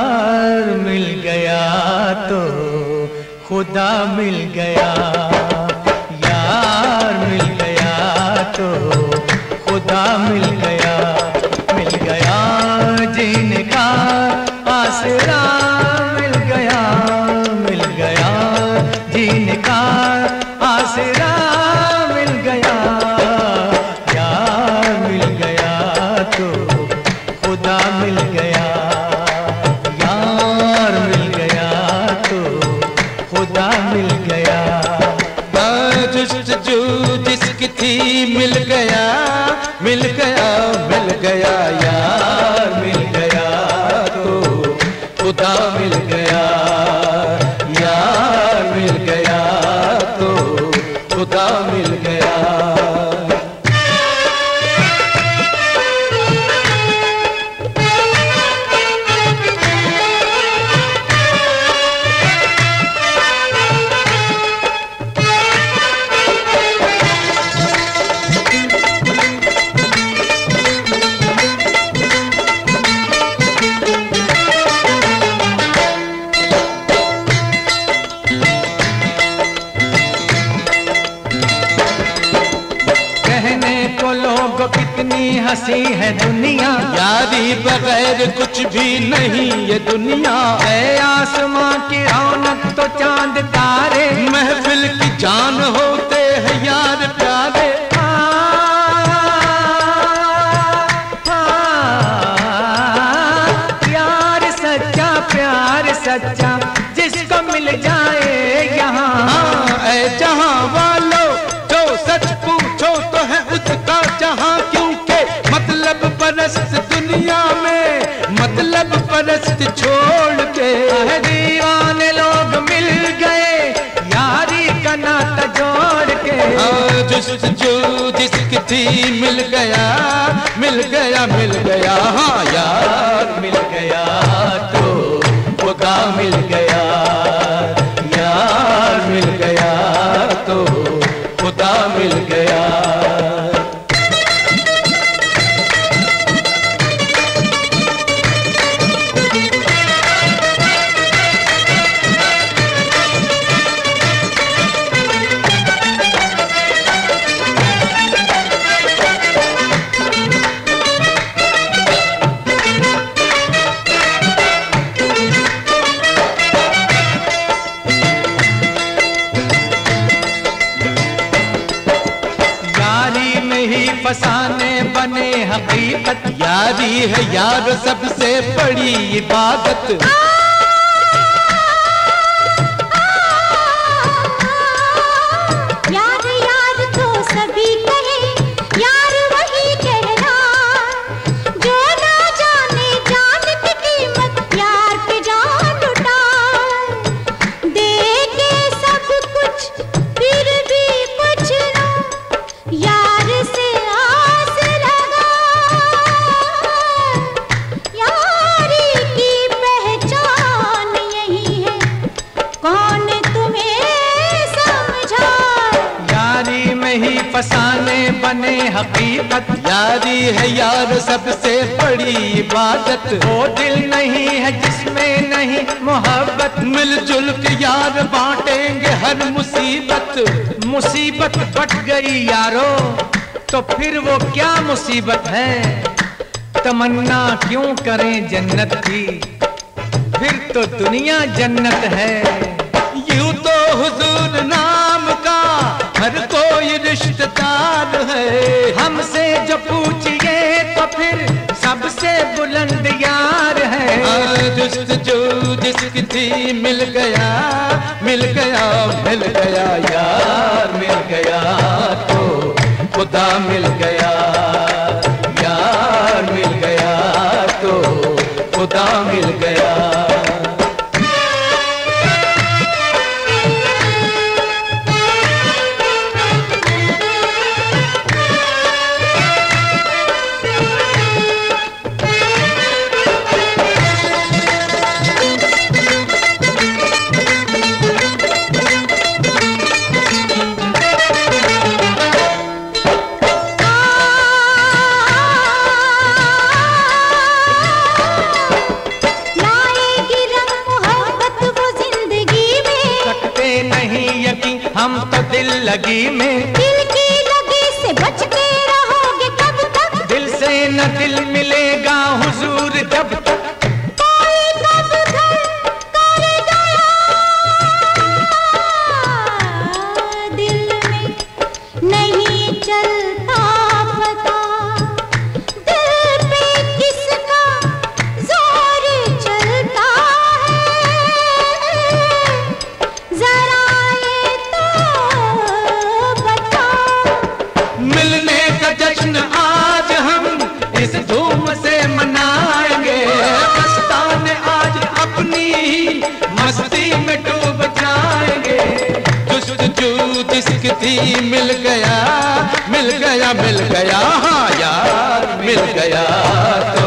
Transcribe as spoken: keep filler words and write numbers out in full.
यार मिल गया तो खुदा मिल गया, यार मिल गया तो खुदा मिल गया, मिल गया जीने का आसरा, मिल गया मिल गया जीने का आसरा, मिल गया यार मिल गया तो खुदा मिल गया, यार मिल गया तो खुदा मिल गया। जस्तजू जिसकी थी मिल गया, मिल गया मिल गया, यार मिल गया तो खुदा मिल गया, यार मिल गया तो खुदा मिल गया। कितनी हंसी है दुनिया, यारी बगैर कुछ भी नहीं ये दुनिया, है आसमां की रौनक तो चांद तारे, महफिल की जान होते हैं यार प्यारे। आ, आ, यार सच्चा प्यार सच्चा जिसको मिल जाए यहाँ, ऐ जहाँ वालों जो सच पूछो तो है उसका जहाँ, क्योंकि मतलब परस्त दुनिया में मतलब परस्त छोड़ के दीवाने लोग मिल गए यारी का नाता जोड़ के, जस्तजू जिसकी थी मिल गया, मिल गया मिल गया, हाँ यार मिल गया तो खुदा मिल गया, यार मिल गया तो खुदा मिल गया। फसाने बने हकीकत, यारी है यार सबसे बड़ी इबादत, यार यार तो सभी कहे यार वही कहना, जो ना जाने जान की कीमत यार पे जान लुटा, दे के सब कुछ फिर भी कुछ ना यार से आस लगा, यारी की पहचान यही है कौन तुम्हें समझा, यारी में ही फसाने बने हकीकत, यारी है यार सबसे बड़ी इबादत, वो दिल नहीं है जिसमें नहीं मोहब्बत, मिलजुल के यार बांटेंगे हर मुसीबत, मुसीबत बट गई यारो तो फिर वो क्या मुसीबत है, तमन्ना क्यों करें जन्नत की, फिर तो दुनिया जन्नत है। यूं तो हुजूर नाम का हर कोई रिश्तेदार है, हमसे जो पूछिए तो फिर सबसे बुलंद यार है, जस्तजू जिसकी थी मिल गया, मिल गया मिल गया, यार मिल गया तो खुदा मिल गया, यार मिल गया तो खुदा मिल गया। लगी में, दिल की लगी से बच के रहोगे कब तक? दिल से न दिल मिलेगा हुजूर जब तक। कोई कब घर कर गया दिल में नहीं चलता पता, दिल पे किसका जोर चलता है जरा ये तो बताओ। मिलने का जश्न आज हम इस धूम से मनाएंगे, मस्ताने आज अपनी ही मस्ती में डूब जाएंगे। जुस्तजू जिसकी थी मिल गया, मिल गया, मिल गया, हाँ यार मिल गया।